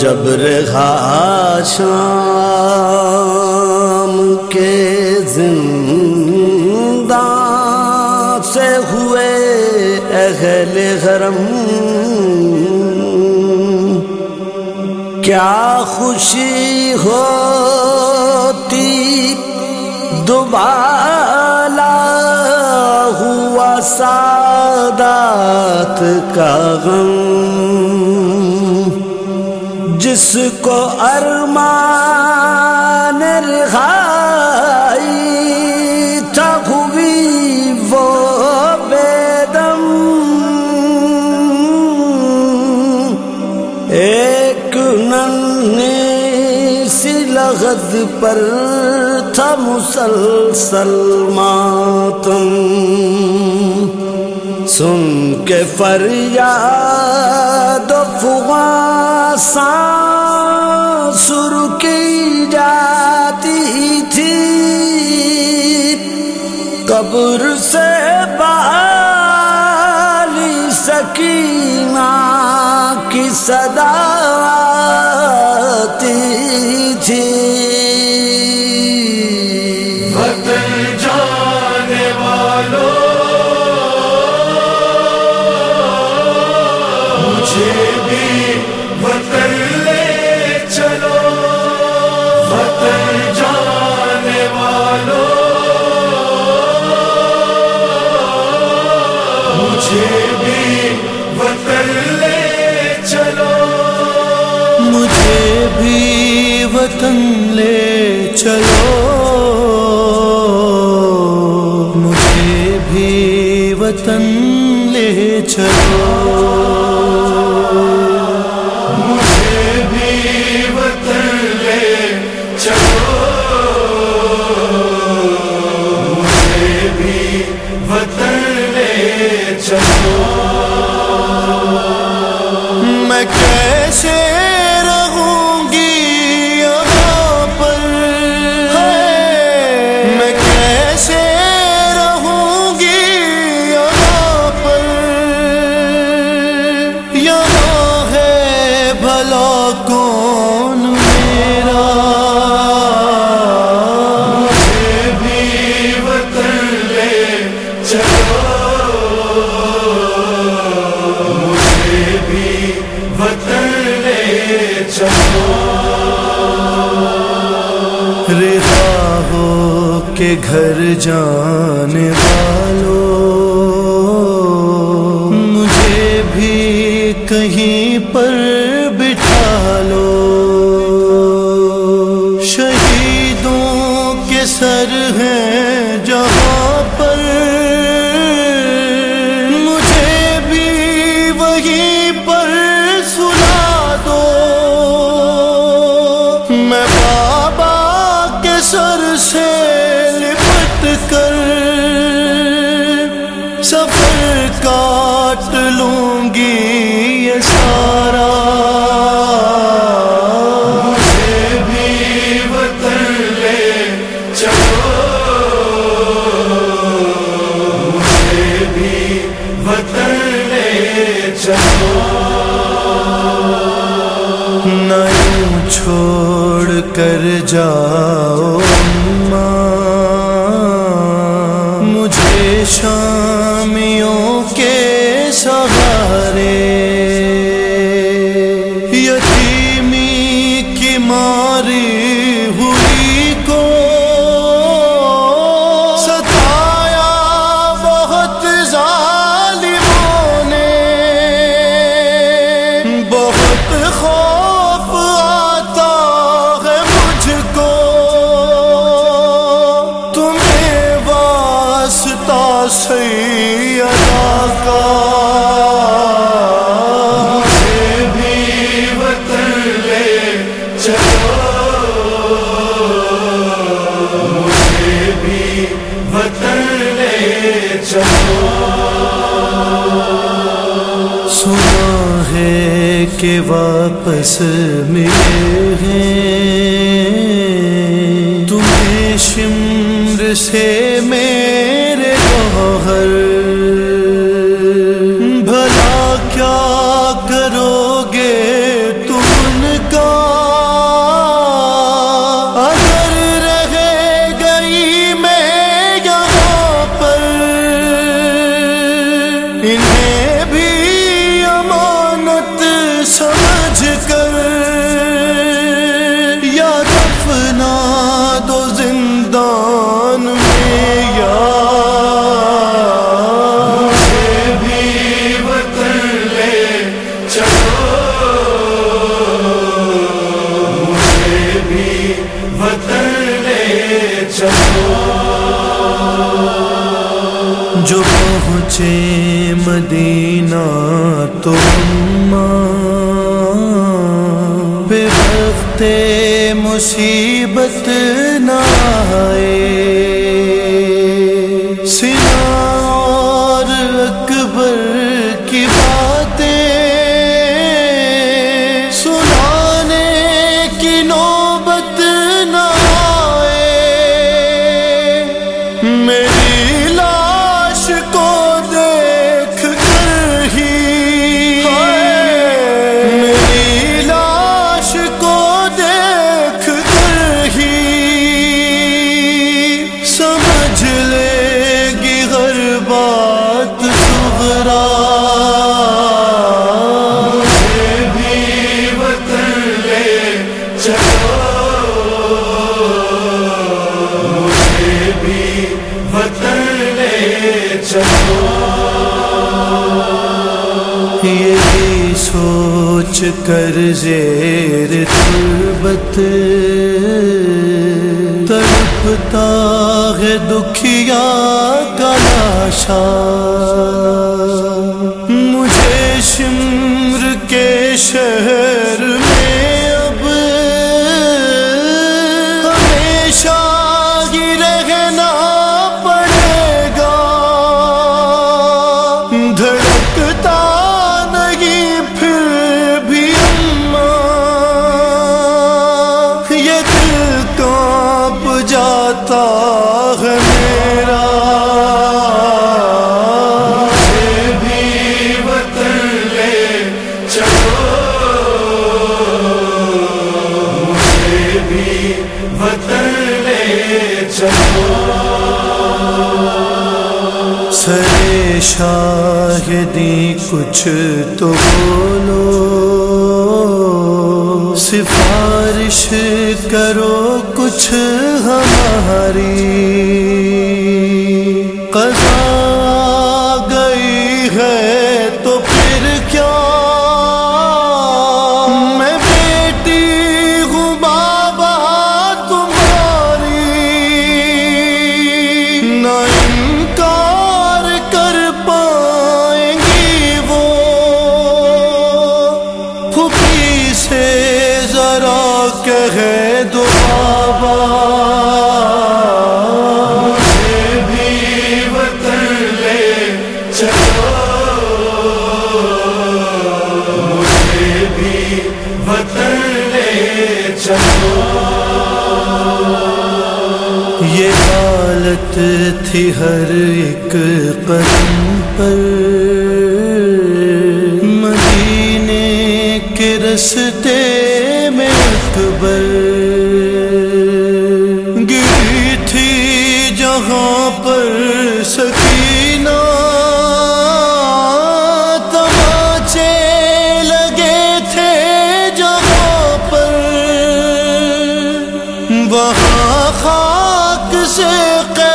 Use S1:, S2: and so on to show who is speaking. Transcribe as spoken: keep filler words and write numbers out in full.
S1: جب رہا شام کے زندان سے ہوئے اہل حرم، کیا خوشی ہوتی دوبالا ہوا سادات کا غم، جس کو ارمان رہائی تھا ہوئی وہ بیدم، ایک ننھی سی لغت پر تھا مسلسل ماتم، سن کے فریاد و فغاں سانسر کی جاتی تھی، قبر سے بالی سکینہ کی صدا آتی تھی۔
S2: وطن جانے والوں مجھے بھی وطن لے چلو، وطن جانے والوں مجھے بھی وطن لے چلو،
S1: مجھے بھی وطن لے چلو، مجھے بھی وطن لے چلو،
S2: مجھے بھی وطن لے چلو، مجھے بھی وطن لے چلو،
S1: میں کیسے رہوں گی یہاں پر، میں کیسے رہوں گی یہاں پر، یہاں ہے بھلا کون میرا،
S2: مجھے بھی وطن لے چلو، مجھے بھی وطن لے چلو،
S1: رہا ہو کے گھر جانے والوں، مجھے بھی کہیں پر بٹھا لو، شہیدوں کے سر ہیں جہاں پر، مجھے بھی وہیں پر سلا دو، میں بابا کے سر سے لپٹ کر سفر کاٹ لوں گی یہ سارا،
S2: مجھے بھی وطن لے چلو، مجھے بھی وطن لے چلو،
S1: نہ یوں چھوڑ کر جاؤ ماں مجھے شامیوں کے سہارے، یتیمی کی ماری ہوئی کو ستایا بہت ظالموں نے، بہت خوف آتا ہے مجھ کو تمہیں واسطہ سیدہ کا،
S2: مجھے بھی وطن لے چلو، مجھے بھی وطن لے چلو،
S1: سنا ہے کہ واپس ملے ہیں تمہیں شمر سے میرے گوہر، بھلا کیا کرو گے تم ان کا
S2: چلو
S1: جو پہنچے مدینہ تو بے وقت مصیبت نہ آئے، سنا اور اکبر کی باتیں سنانے کی نوبت نہ آئے، میری لاش کو دیکھ کر ہی میری لاش کو دیکھ کر ہی سمجھ لے گی ہر بات صغرا،
S2: مجھے بھی وطن لے چلو مجھے بھی وطن لے چلو
S1: یہی سوچ کر زیر تربت تڑپتا ہے دکھیا کا لاشا، مجھے شمر کے شہر میں اب ہمیشہ ہی رہنا پڑے گا، دھڑکتا نہیں پھر بھی اماں، یہ دل کانپ جاتا ہے میرا،
S2: مجھے بھی وطن لے چلو مجھے بھی وطن لے چلو
S1: سرے شاہدی کچھ تو بولو، سفارش کرو کچھ ہماری، قضا گئی ہے تو پھر کیا، میں بیٹی ہوں بابا تمہاری، نہ انکار کر پائیں گی وہ، پھوپھی سے ذرا کہہ دو بابا،
S2: مجھے بھی وطن لے چلو مجھے بھی وطن لے چلو
S1: یہ حالت تھی ہر ایک قدم پر، مدینے کے رستے میں اکبر، گری تھی جہاں پر سکینہ، تماچے لگے تھے جہاں پر، وہاں خاک سے